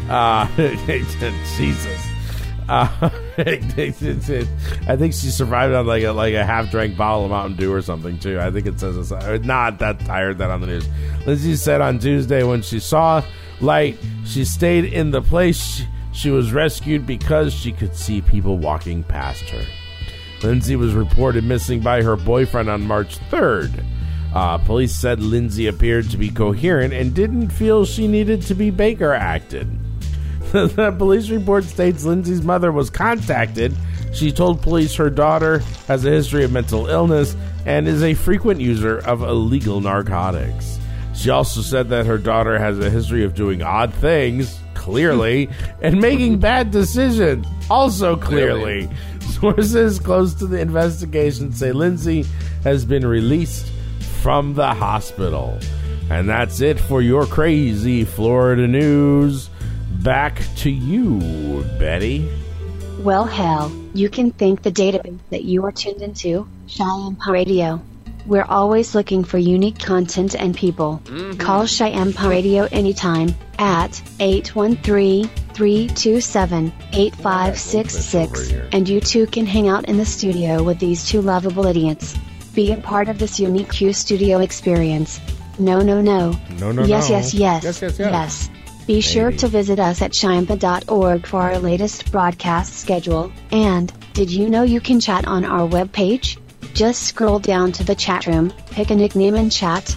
Jesus. I think she survived on like a half-drank bottle of Mountain Dew or something too. I think it says it's not that. I heard that on the news. Lindsay said on Tuesday when she saw light, she stayed in the place. She was rescued because she could see people walking past her. Lindsay was reported missing by her boyfriend on March 3rd. Police said Lindsay appeared to be coherent and didn't feel she needed to be Baker acted. The police report states Lindsay's mother was contacted. She told police her daughter has a history of mental illness and is a frequent user of illegal narcotics. She also said that her daughter has a history of doing odd things, clearly, and making bad decisions, also clearly. Sources close to the investigation say Lindsay has been released from the hospital. And that's it for your crazy Florida news. Back to you, Betty. Well, hell, you can thank the database that you are tuned into, Cheyenne Radio. We're always looking for unique content and people. Call Cheyenne Radio anytime at 813-327-8566, and you too can hang out in the studio with these two lovable idiots. Be a part of this unique Q Studio experience. No. Yes. Be sure to visit us at Cheyenne.org for our latest broadcast schedule. And, did you know you can chat on our webpage? Just scroll down to the chat room, pick a nickname and chat.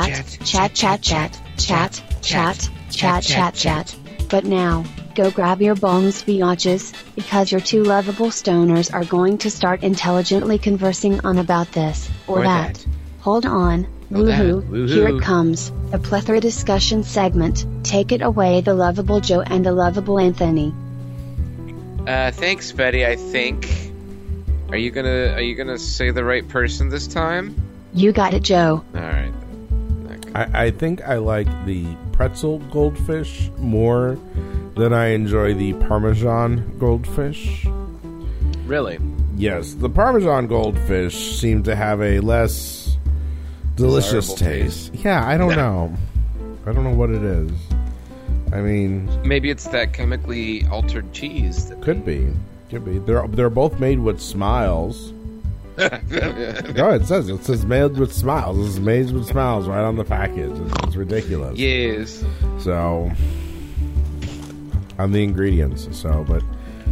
But now, go grab your bongs biatches, because your two lovable stoners are going to start intelligently conversing on about this, or that. Hold on. Woohoo. Here it comes, a plethora discussion segment. Take it away, the lovable Joe and the lovable Anthony. Thanks, Betty, I think. Are you gonna say the right person this time? You got it, Joe. Alright. I think I like the pretzel goldfish more than I enjoy the Parmesan goldfish. Really? Yes, the Parmesan goldfish seemed to have a less delicious taste. Yeah, I don't know. I don't know what it is. I mean, maybe it's that chemically altered cheese. Could be. They're both made with smiles. No, it says made with smiles. This is made with smiles right on the package. It's ridiculous. Yes. So, on the ingredients. But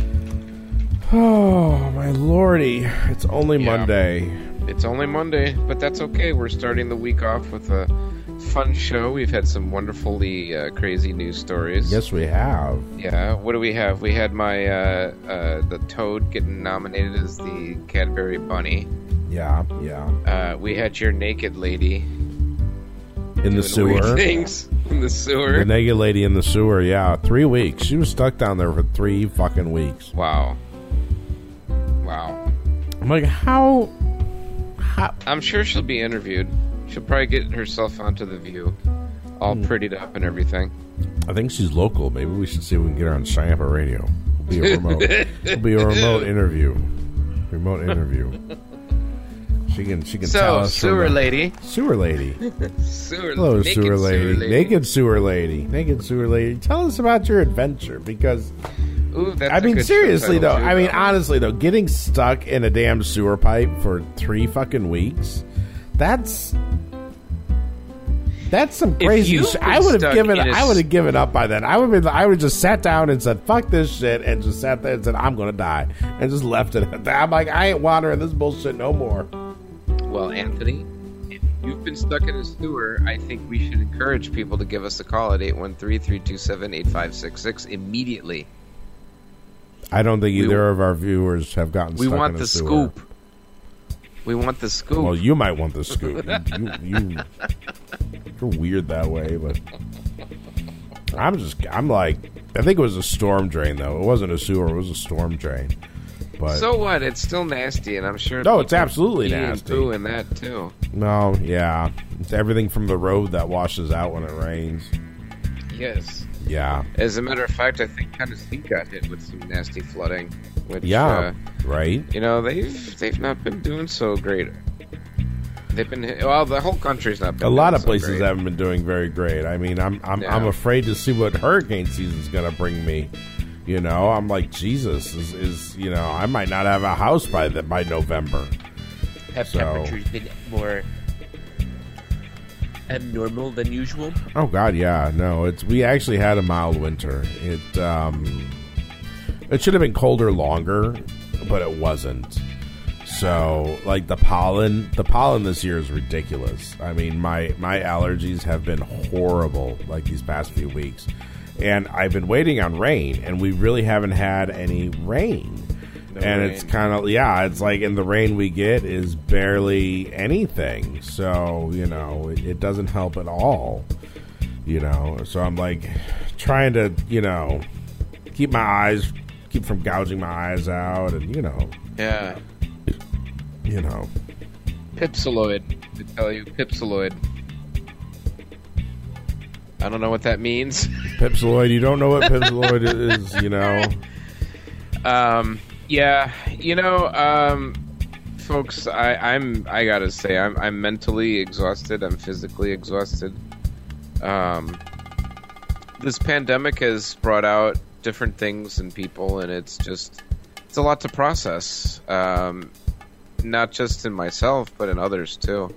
oh my lordy, it's only Monday. It's only Monday, but that's okay. We're starting the week off with a fun show. We've had some wonderfully crazy news stories. Yes, we have. Yeah. What do we have? We had my the Toad getting nominated as the Cadbury Bunny. Yeah. We had your naked lady in the sewer. Things in the sewer. The naked lady in the sewer. Yeah, 3 weeks. She was stuck down there for 3 fucking weeks. Wow. I'm like, how? I'm sure she'll be interviewed. She'll probably get herself onto The View, all prettied up and everything. I think she's local. Maybe we should see if we can get her on Cheyenne Radio. It'll be a remote interview. She can tell us. Sewer lady. Sewer lady. Hello, sewer lady. Naked sewer lady. Tell us about your adventure, because ooh, that's I mean, seriously though. I mean, honestly though, getting stuck in a damn sewer pipe for 3 fucking weeks. That's some crazy shit. I would have given up by then. I would just sat down and said, fuck this shit, and just sat there and said, I'm gonna die, and just left it at that. I'm like, I ain't watering this bullshit no more. Well, Anthony, if you've been stuck in a sewer, I think we should encourage people to give us a call at 813-327-8566 immediately. I don't think either of our viewers have gotten stuck in a sewer. We want the scoop. We want the scoop. Well, you might want the scoop. You're weird that way, but I'm like, I think it was a storm drain, though. It wasn't a sewer. It was a storm drain. But so what? It's still nasty, and I'm sure... No, it's absolutely nasty. Poo in that, too. No, yeah. It's everything from the road that washes out when it rains. Yes. Yeah. As a matter of fact, I think Tennessee got hit with some nasty flooding. Which, right. You know, they've not been doing so great. They've been the whole country's not been. A lot of so places great. haven't been doing very great. I mean, I'm afraid to see what hurricane season's going to bring me. You know, I'm like, Jesus is you know, I might not have a house by November. Have temperatures been more abnormal than usual? Oh God, yeah. No, we actually had a mild winter. It should have been colder longer, but it wasn't. So, like the pollen this year is ridiculous. I mean, my allergies have been horrible like these past few weeks. And I've been waiting on rain, and we really haven't had any rain. It's kind of, it's like, and the rain we get is barely anything. So, you know, it doesn't help at all. You know, so I'm like trying to, you know, keep from gouging my eyes out, and, you know. Yeah. You know. Pipsaloid, to tell you, Pipsaloid. I don't know what that means. Pipsaloid, you don't know what Pipsaloid is, you know? Yeah, you know, folks, I gotta say, I'm mentally exhausted. I'm physically exhausted. This pandemic has brought out different things in people, and it's a lot to process. Not just in myself, but in others too.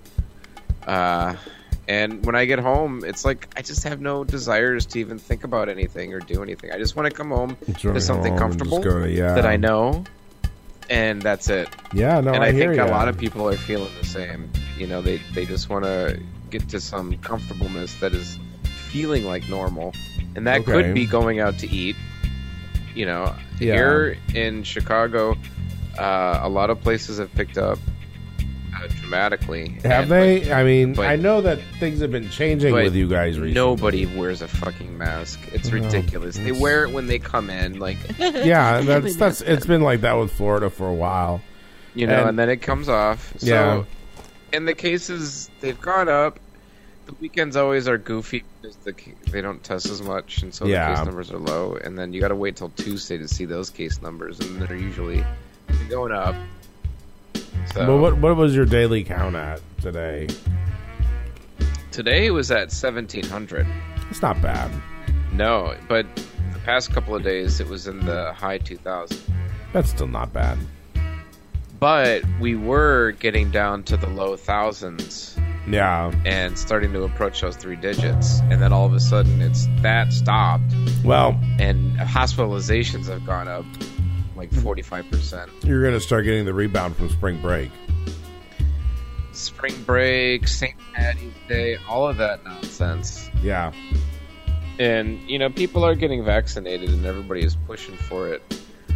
And when I get home, it's like I just have no desires to even think about anything or do anything. I just want to come home to something comfortable that I know, and that's it. Yeah, no, and I think a lot of people are feeling the same. You know, they just want to get to some comfortableness that is feeling like normal, and that could be going out to eat. You know, here in Chicago, a lot of places have picked up dramatically. Have they? I mean, I know that things have been changing with you guys recently. Nobody wears a fucking mask. It's ridiculous. They wear it when they come in. Like, yeah, that's it's been like that with Florida for a while. You know, and then it comes off. So, in the cases, they've gone up. The weekends always are goofy because they don't test as much, and so the case numbers are low. And then you got to wait till Tuesday to see those case numbers, and they're usually going up. So, but what was your daily count at today? Today it was at 1,700. It's not bad. No, but the past couple of days it was in the high 2,000. That's still not bad. But we were getting down to the low thousands. Yeah. And starting to approach those 3 digits. And then all of a sudden that stopped. Well. And hospitalizations have gone up like 45%. You're going to start getting the rebound from spring break. Spring break, St. Patty's Day, all of that nonsense. Yeah. And, you know, people are getting vaccinated and everybody is pushing for it.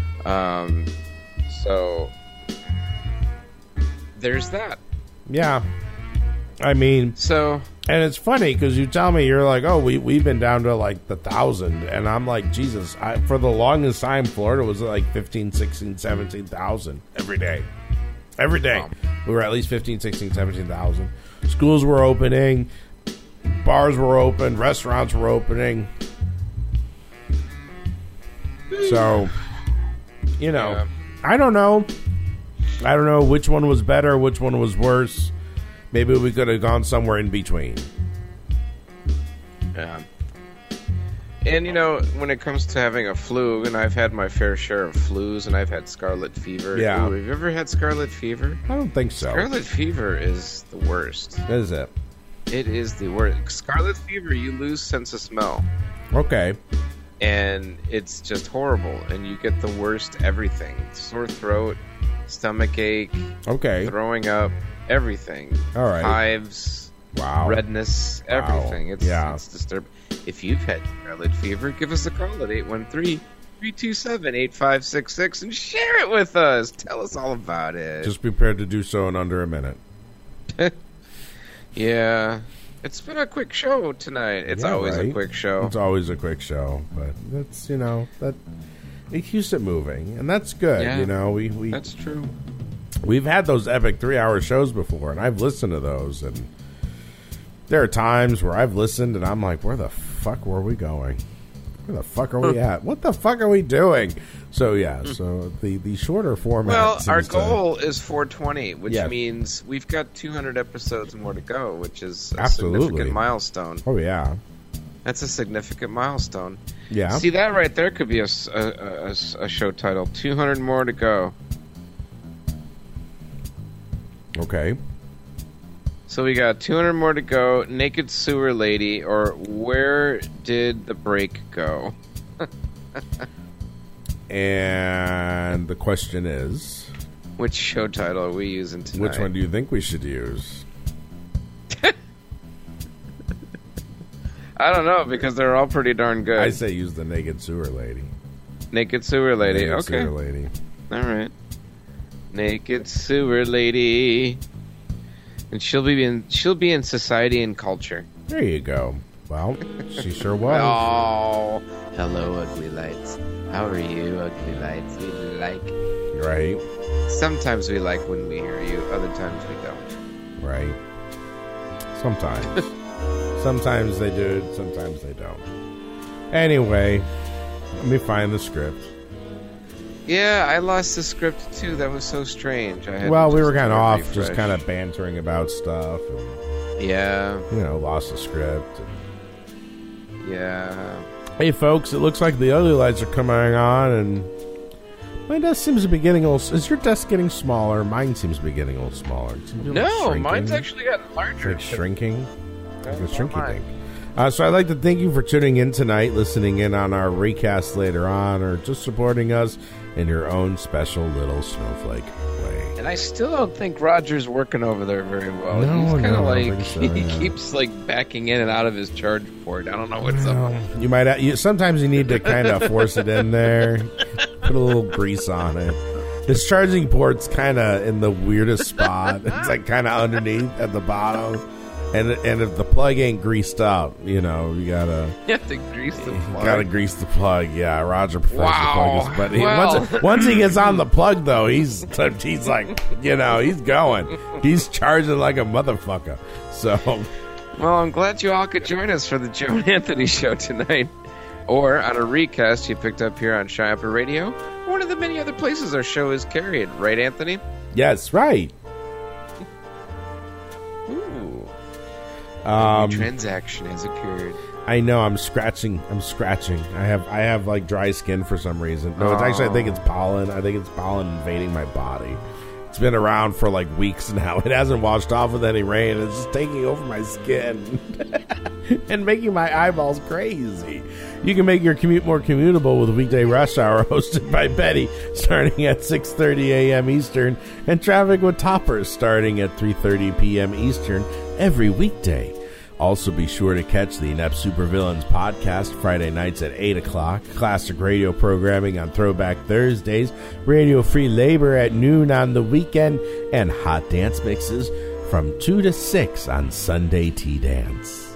So, there's that. Yeah. I mean... So... And it's funny because you tell me, you're like, oh, we've been down to like the 1,000. And I'm like, Jesus, for the longest time, Florida was like 15, 16, 17,000 every day. Every day. Wow. We were at least 15, 16, 17,000. Schools were opening. Bars were open. Restaurants were opening. So, you know, I don't know. I don't know which one was better, which one was worse. Maybe we could have gone somewhere in between. Yeah. And, you know, when it comes to having a flu, and I've had my fair share of flus, and I've had scarlet fever. Yeah. Ooh, have you ever had scarlet fever? I don't think so. Scarlet fever is the worst. Is it? It is the worst. Scarlet fever, you lose sense of smell. Okay. And it's just horrible. And you get the worst everything. Sore throat, stomach ache. Okay. Throwing up. Everything. All right. Hives. Wow. Redness. Everything. Wow. It's disturbing. If you've had scarlet fever, give us a call at 813-327-8566 and share it with us. Tell us all about it. Just be prepared to do so in under a minute. Yeah. It's been a quick show tonight. It's always a quick show. It's always a quick show, but that's that it keeps it moving, and that's good. Yeah, we that's true. We've had those epic 3-hour shows before, and I've listened to those, and there are times where I've listened, and I'm like, where the fuck were we going? Where the fuck are we at? What the fuck are we doing? So, so the shorter format. Well, our goal is 420, which means we've got 200 episodes more to go, which is a significant milestone. Oh, yeah. That's a significant milestone. Yeah. See, that right there could be a show title. 200 more to go. Okay. So we got 200 more to go. Naked Sewer Lady, or Where Did the Break Go? And the question is, which show title are we using tonight? Which one do you think we should use? I don't know, because they're all pretty darn good. I say use the Naked Sewer Lady. Naked Sewer Lady. Naked Okay. Sewer Lady. All right. Naked Sewer Lady. And she'll be in Society and Culture. There you go. Well, she sure was. Oh, hello, Ugly Lights. How are you, Ugly Lights? We like. Right. Sometimes we like when we hear you. Other times we don't. Right. Sometimes. Sometimes they do. Sometimes they don't. Anyway, let me find the script. Yeah, I lost the script too. That was so strange. We were kind of off, just kind of bantering about stuff. And, lost the script. Yeah. Hey, folks, it looks like the Ugly Lights are coming on, and my desk seems to be getting a little... Is your desk getting smaller? Mine seems to be getting a little smaller. No, mine's actually gotten larger. It's shrinking? It's a shrinking thing. So I'd like to thank you for tuning in tonight, listening in on our recast later on, or just supporting us in your own special little snowflake way. And I still don't think Roger's working over there very well. No, he's kind of I don't think so, he keeps backing in and out of his charge port. I don't know what's up. You might sometimes you need to kind of force it in there, put a little grease on it. This charging port's kind of in the weirdest spot. It's like kind of underneath at the bottom. And if the plug ain't greased up, you gotta... You have to grease the plug. Gotta grease the plug, yeah. Roger prefers the plug. But Well. once he gets on the plug, though, he's like, he's going. He's charging like a motherfucker. So... Well, I'm glad you all could join us for the Joe and Anthony show tonight. Or on a recast you picked up here on Shy Upper Radio. One of the many other places our show is carried. Right, Anthony? Yes, right. A transaction has occurred. I know. I'm scratching. I have like dry skin for some reason. No, it's actually. I think it's pollen. Invading my body. It's been around for like weeks now. It hasn't washed off with any rain. It's just taking over my skin and making my eyeballs crazy. You can make your commute more commutable with Weekday Rush Hour, hosted by Betty, starting at 6:30 a.m. Eastern, and Traffic with Toppers, starting at 3:30 p.m. Eastern every weekday. Also, be sure to catch the Inept Supervillains podcast Friday nights at 8 o'clock, classic radio programming on Throwback Thursdays, Radio Free Labor at noon on the weekend, and hot dance mixes from 2 to 6 on Sunday Tea Dance.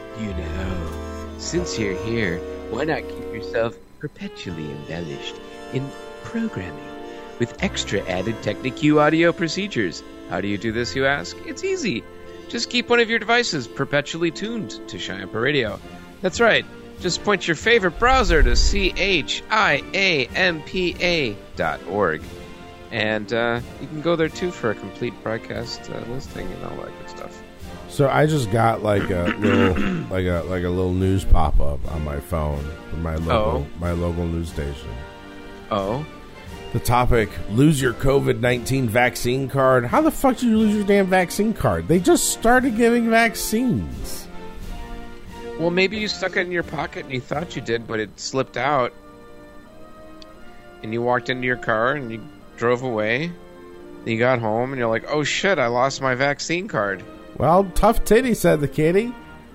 Since you're here, why not keep yourself perpetually embellished in programming with extra added Technic-Q audio procedures? How do you do this, you ask? It's easy. Just keep one of your devices perpetually tuned to Shy Upper Radio. That's right. Just point your favorite browser to CHIAMPA.org. And you can go there, too, for a complete broadcast listing and all that good stuff. So I just got like a little like a little news pop-up on my phone from my local news station. Oh. The topic, lose your COVID-19 vaccine card. How the fuck did you lose your damn vaccine card? They just started giving vaccines. Well, maybe you stuck it in your pocket and you thought you did, but it slipped out. And you walked into your car and you drove away. And you got home and you're like, oh shit, I lost my vaccine card. Well, tough titty, said the kitty.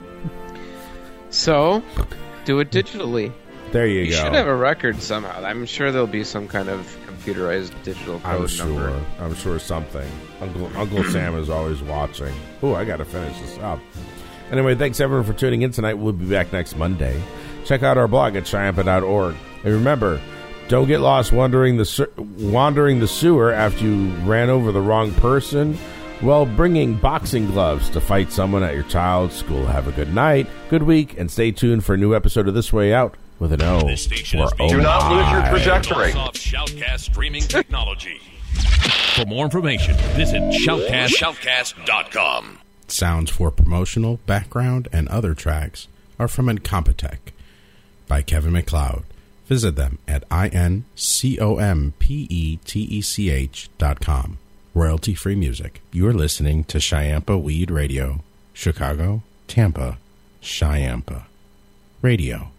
So, do it digitally. There you go. You should have a record somehow. I'm sure there'll be some kind of computerized digital code number. I'm sure something. Uncle Sam is always watching. Oh, I got to finish this up. Anyway, thanks everyone for tuning in tonight. We'll be back next Monday. Check out our blog at Shyampa.org. And remember, don't get lost wandering the sewer after you ran over the wrong person while bringing boxing gloves to fight someone at your child's school. Have a good night, good week, and stay tuned for a new episode of This Way Out with an O. This station is Do not lose your trajectory. Shoutcast streaming technology. For more information, visit shoutcast.com. Sounds for promotional, background, and other tracks are from Incompetech by Kevin MacLeod. Visit them at incompetech.com. Royalty-free music. You are listening to Shyampa Weed Radio. Chicago, Tampa, Shyampa Radio.